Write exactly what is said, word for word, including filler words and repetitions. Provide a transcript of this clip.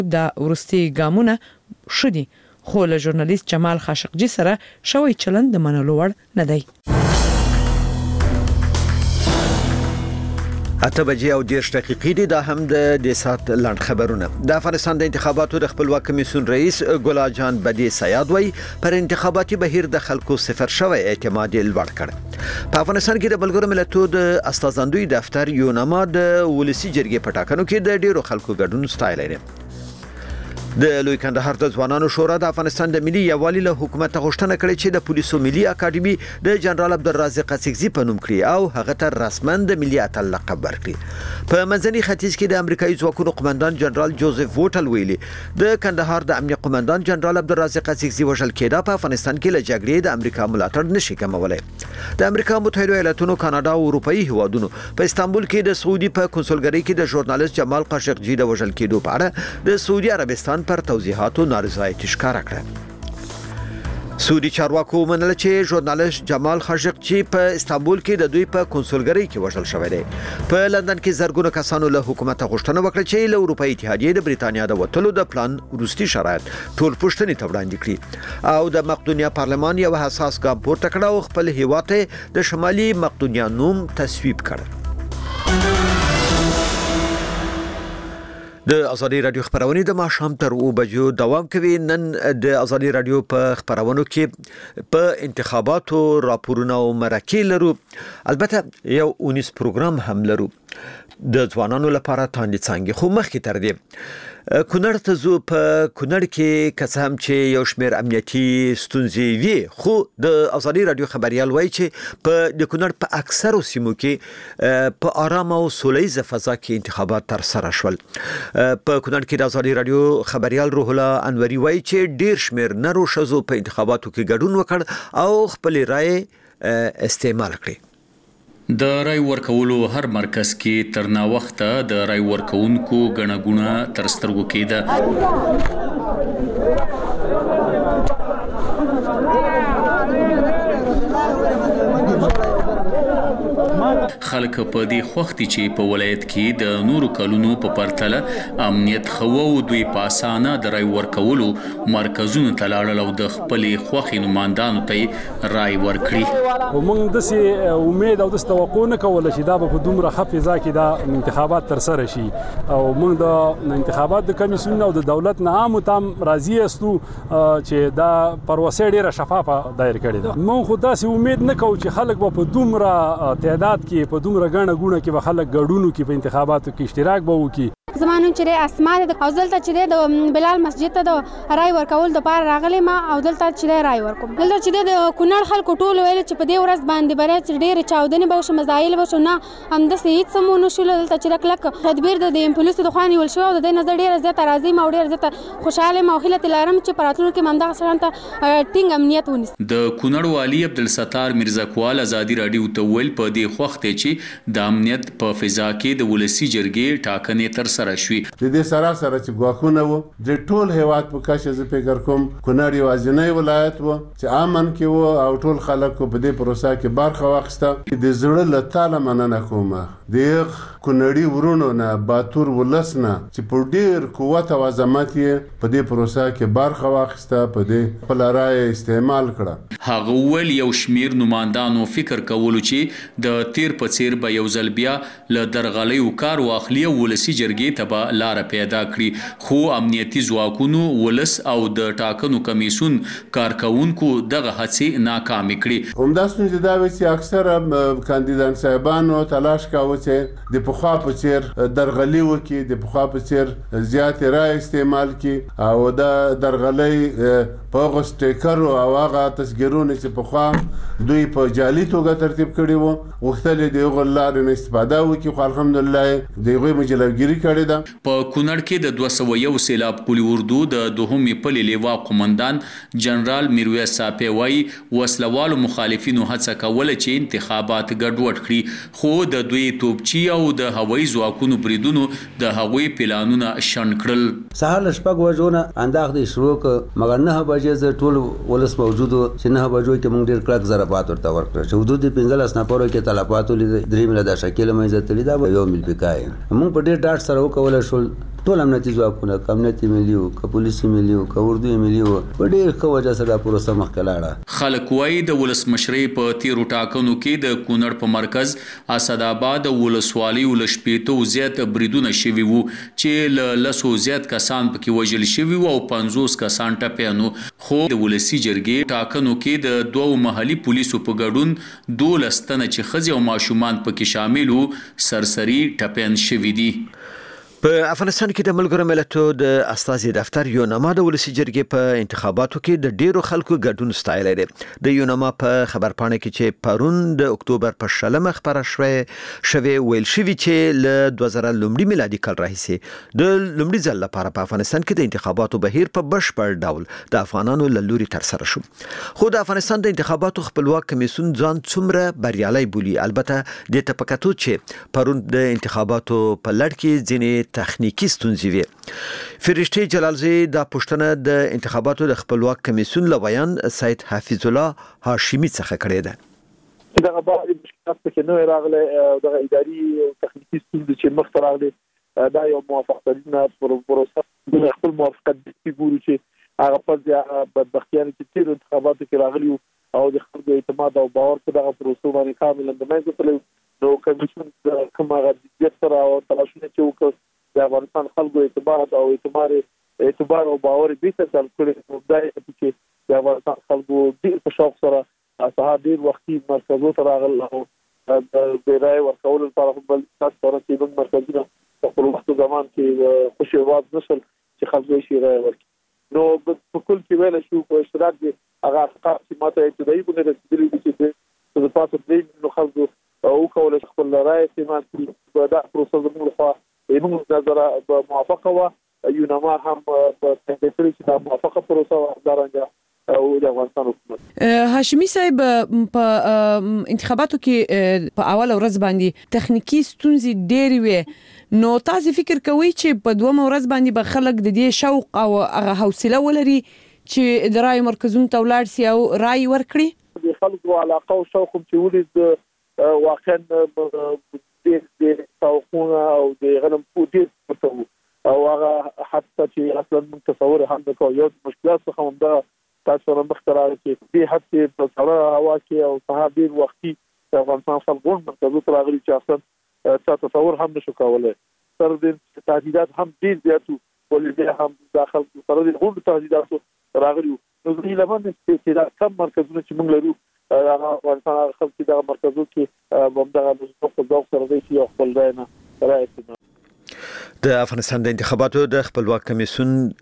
د ورستي ګامونه شدي خو له ژورنالیست جمال خاشقجي سره شوی چلند د منلو وړ نه دی. اته بجې او دیرش دقیقې دي. دا هم د دې سات لاند خبرونه. د افغانستان د انتخاباتو د خپلواک کمیسیون رئیس ګلا جان بدی سیاد وای پر انتخاباتي بهیر د خلکو صفر شوی اعتماد لوړ کړ. په افغانستان کې د ملګرو ملتونو د استازاندوی دفتر یو نامه د ولسی جرګې په ټاکنو کې د ډیرو خلکو ګډون ستایل لري. د لوی کندهار د ځوانانو شورا د افغانستان د ملي یووالي له حکومت غوښتنه کړې چې د پولیسو ملي اکاډمي د جنرال عبدالرازق اسکزي په نوم کړي او هغه ته رسماً د ملي اتل لقب ورکړي. په منځني ختیځ کې د امریکایي ځواکونو قومندان جنرال جوزف ووټل ویلي د کندهار د امنیت قومندان جنرال عبدالرازق اسکزي وژل کېده په افغانستان کې له جګړې د امریکا ملاتړ نشي کمولای. د امریکا متحده ایالاتونو، کاناډا او اروپאי هیوادونو په استانبول کې د سعودي په کنسولګری کې د ژورنالیست جمال خاشقجي د وژل کېدو په اړه د سعودي عربستان پر توضیحاتو نارضایتي ښکاره کړه. سعودي چارواکو ومنله چې ژورنالیست جمال خاشقجي په استانبول کې د دوی په کنسولګری کې وژل شوی دی. په لندن کې زرګونه کسانو له حکومت غوښتنه وکړه چې له اروپאי اتحادیې د بریتانیا د وټلو د پلان وروستي شرایط ټول پوښتنې ته وړاندې کړي او د مقدونیا پارلمان یو حساس ګام پورته کړ او خپل هیواد د شمالي مقدونیا نوم تصویب کړ. د ازادي رادیو خبرونه د ماښام تر اوه بجو دوام کوي. نن د ازادي رادیو په خبرونو کې په انتخاباتو راپورونه او مرکې لرو. البته یو اونیس پروګرام هم لرو د ځوانانو لپاره تاندې څنګه. خو مخکې تر دې کونړ ته زو په کونړ کې کسام چې یو شمېر امنیتي ستونزې وي خو د ازادي رادیو خبريال وایي چې په د کونړ په اکثرو سیمو کې په آرام او سولهیزه فضا کې انتخابات تر سره شول. په کونړ کې د ازادي رادیو خبريال روح الله انوري وایي چې ډیر شمېر نرو شزو په انتخاباتو کې ګډون وکړ او خپل رائے استعمال کړي. د رای ورکولو هر مرکز کې تر نا وخته د رای ورکونکو غڼه غونه تر سترګو کېده. خلک په دې خوختي چې په ولایت کې د نورو کلونو په پرتله امنیت خو او دوی پاسانه د رای ورکولو مرکزونو ته لاړل او د خپل خوخي نمائندانو ته رای ورکړي. ومنګ د سي امید او د توقع نه کول چې دا په دومره حفظه کې دا انتخابات تر سره شي او موږ د انتخابات د کمیسیون او د دولت نه عام تام راضي استو چې دا پروسه ډیره شفافه دایر کړي ده. موږ خو داسې امید نه کوو چې خلک په دومره تعداد کې په دومره غاڼه غونه کې به خلک ګډونو کې په انتخاباتو کې اشتراک به وکړي. زمانو چې اسماء د اوزلته چې د بلال مسجد ته د رای ورکول د پاره راغلی ما او دلته چې رای ورکوم. دلته چې د کونړ خلکو ټول ویل چې په دې ورځ باندې بره چې ډېر چاودنې به وشي مزایل به شو نه هم د هیڅ سمونه شول. دلته چې کلک تدبیر د پولیسو د خواني ول شو او د نظر ډېر زیات راضي ما ډېر زیات خوشاله ما خلک لارم چې پراتلو کې ممدغه سره ټینګ امنیت ونیس. د کونړ والی عبدالستار مرزا کوال ازادي رادیو ته ویل په دې خوخته چې د امنیت په فضا کې د ولسی جرګې ټاکنې تر سره شوې. د دې سره سره چې غواخونه وو د ټول هیواد په کاشه ز فکر کوم کونړ یو ځینې ولایت وو چې امن کې وو او ټول خلک په دې پروسه کې برخه واخیسته. د زړه له تعالی مننه کوم د کونړی ورونو نه باتور ولسنه چې په ډیر قوت او عظمت یې په دې پروسه کې برخه واخیسته په دې خپل رائے استعمال کړه. هغه ول یو شمیر نمائندانو فکر کولو چې د تیر په څیر به یو ځل بیا له درغلیو کار واخلي ولسی جرګې ته به لار پیدا کړي خو امنیتي ځواکونو ولس او د ټاکنو کمیسیون کارکونکو دغه هڅې ناکامې کړي. همداسې دا وی چې اکثره کاندیدان صاحبانو تلاش کاوه چې د پخوا په څیر درغلي وکړي د پخوا په څیر زیات رای استعمال کړي او دا درغلي په هغه سټیکر او هغه تصویرونه چې پخوا دوی په جعلي توګه ترتیب کړي وو وختل دی هغه لارې نه استفاده وکړي خو الحمدلله دغه مجلوګيري کړي ده. په کونړ کې د دوه سوه یو سیلاب پولی اردو د دوهمې پلې لیوا قومندان جنرال میرویس صاحب وایي وسلوالو مخالفینو هڅه کوله چې انتخابات ګډوډ کړي خو د دوی توپچی او د هوایي ځواکونو بریدونو د هغوی پلانونه شنډ کړل. سهار شپږ وجونه انداخ شروع ک مګر نه بجې ز ټول ولس موجودو چې نه بجو کې موږ ډیر کلک ضربات ورته ورکړل چې حدود پنځلس نه پورې کې تلفات ولې درې مله د شکل مې زتلی دا یو مل بکای موږ په ډیر ډاټ سره وکول شو ټول امنیتي ځواکونه امنیتي ملي او پولیسي ملي او اردو ملي او ډېر ښه وجه سره پروسه مخکې لاړه. خلک وایي د ولسمشرۍ په تیرو ټاکنو کې د کونړ په مرکز اسداباد ولسوالۍ ولشپېتو زیات بریدونه شوي وو چې له لسو زیات کسان پکې وژل شوي وو او پنځوس کسان ټپیان وو. خو د ولسي جرګې ټاکنو کې د دوو محلي پولیسو په ګډون دولس تنه چې ښځې او ماشومان پکې شامل وو سرسري ټپیان شوي دي. په افغانستان کې د ملګرو ملتونو د استازي دفتر یوناما د ولسي جرګې په انتخاباتو کې د ډیرو خلکو ګډون ستایلی دی. د یوناما په خبرپاڼه کې چې پرون د اکتوبر په شلمه خبره شوې شوې ویل شوی چې له دوه زره لومړي میلادي کال راهیسې د لومړي ځل لپاره په افغانستان کې د انتخاباتو بهیر په بشپړ ډول د افغانانو له لوري ترسره شو. خو د افغانستان د انتخاباتو خپلواک کمیسیون ځان څومره بریالي بولي. البته د تپکاتو چې پرون د انتخاباتو په لړ کې ځینې تخنیکی ستونزې وي. فرشتي جلالزی د پښتنه د انتخاباتو د خپلواک کمیسیون لویان سید حفیظ الله هاشمی څخه کړی ده. دغه بعض مشکلات پکې نه راغله دغه اداري او تخنیکی ستونزې چې مخ ته راغلي دا یو موافقتونه پروسه د خپل موافقت د ګورو چې هغه په بدبختیانه چې تیر انتخاباتو کې راغلي او د خلکو اعتماد او باور په دغه پروسه باندې کامل د منځ ته نو کمیسیون کومه غوښتنه سره او تلاشونه چې وکړ د افغانستان خلکو اعتماد او اعتبار اعتبار او باور به تل کړی دا چې د افغانستان خلکو ډیر په شوق سره سهار ډیر وختي مرکزو ته راغلل او د رای ورکول لپاره بل تاسو سره چې د مرکزونو په خپل وخت زمان کې خوشي واز نشل چې خلکو شي رای ورکړي. نو په کل کې ویل شو په اشتراک دي هغه افکار چې ماته ابتدایي بونه رسیدلي دي چې د پاتې دې نو خلکو او کول خپل رای استعمال کړي دا پروسه زموږ خوا موږ نظر موافقه و یوناما هم په تدبیر چې دا موافقه پروسه دارنګه او د افغانستان حکومت. هاشمی صاحب په انتخاباتو کې په اول ورځ باندې تخنیکی ستونزې ډېرې وي نو تاسو فکر کوئ چې په دوه ورځ باندې به خلک د دې شوق او هغه حوصله ولري چې د رای مرکزونو ته ولاړ شي او رای ورکړي؟ د خلکو علاقه او شوق چې ولید واقعا د توقعونه او د غنم پوټي ورته او هغه حتی چې اصلا من تصور هم د کوم یو مشکلات څخه هم دا تاسو سره مختلفه کې د حتی په سره هوا کې او صحابه ډیر وختي د افغانستان خلکو مرکزو ته راغلي چې اصلا تاسو تصور هم نشو کولای. تر دې تهدیدات هم ډیر زیاتو ولې هم داخل سره د غوډ تهدیداتو راغلي نو زه لمن چې دا کم مرکزونه چې موږ لرو هغه افغانستان خلک د مرکزو کې بمدغه د خپل سره دی چې خپل ځای نه راځي. د افغانستان د انتخاباتو د خپلواک کمیسیون